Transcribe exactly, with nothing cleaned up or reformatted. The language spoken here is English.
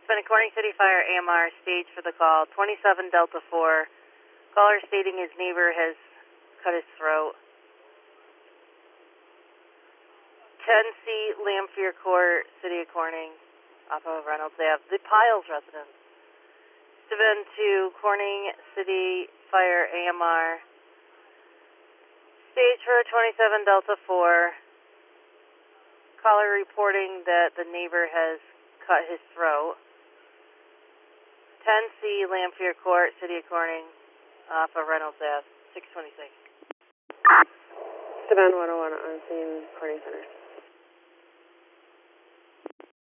Been Corning City Fire A M R, stage for the call, twenty-seven Delta four. Caller stating his neighbor has cut his throat. ten C Lamphere Court, City of Corning, off of Reynolds Avenue, the Piles residence. Been to Corning City Fire A M R, stage for twenty-seven Delta four. Caller reporting that the neighbor has cut his throat. ten C Lamphere Court, City of Corning, off of Reynolds Avenue, six twenty-six. Savannah one oh one on scene, Corning Center.